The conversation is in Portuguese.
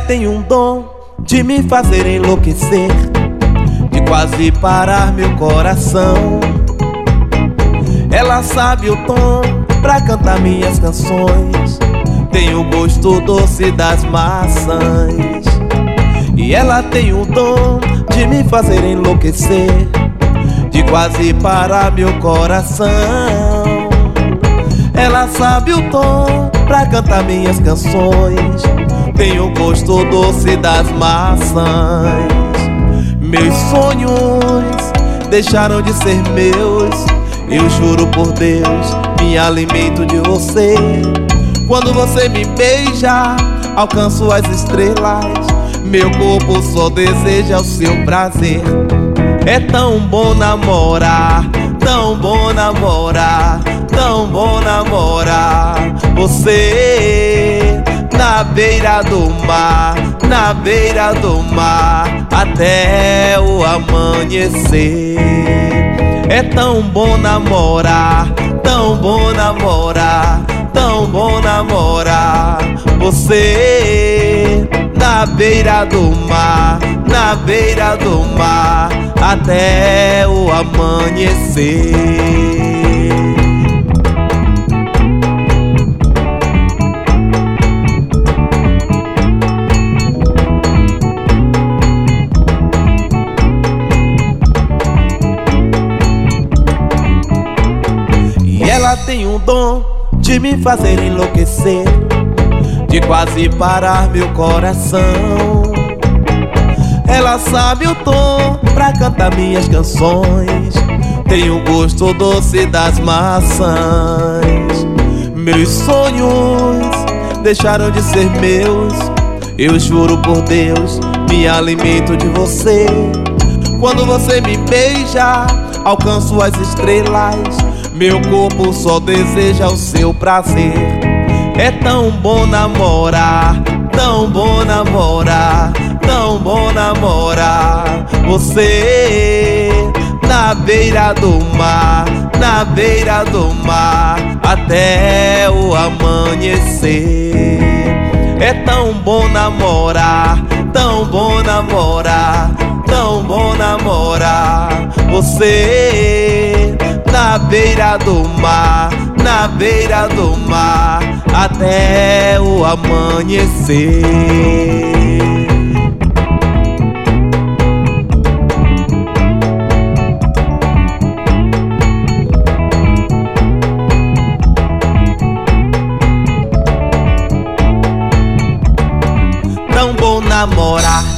tem um dom de me fazer enlouquecer, de quase parar meu coração. Ela sabe o tom pra cantar minhas canções, tem o gosto doce das maçãs. E ela tem o dom de me fazer enlouquecer, de quase parar meu coração. Ela sabe o tom pra cantar minhas canções, tem o gosto doce das maçãs. Meus sonhos deixaram de ser meus, eu juro por Deus, me alimento de você. Quando você me beija, alcanço as estrelas, meu corpo só deseja o seu prazer. É tão bom namorar, tão bom namorar, tão bom namorar você na beira do mar, na beira do mar, até o amanhecer. É tão bom namorar, tão bom namorar, tão bom namorar você na beira do mar, na beira do mar, até o amanhecer. Ela tem um dom de me fazer enlouquecer, de quase parar meu coração. Ela sabe o tom pra cantar minhas canções, tem o gosto doce das maçãs. Meus sonhos deixaram de ser meus, eu juro por Deus, me alimento de você. Quando você me beija, alcanço as estrelas, meu corpo só deseja o seu prazer. É tão bom namorar, tão bom namorar, tão bom namorar você na beira do mar, na beira do mar, até o amanhecer. É tão bom namorar, tão bom namorar, tão bom namorar você na beira do mar, na beira do mar, até o amanhecer. Tão bom namorar,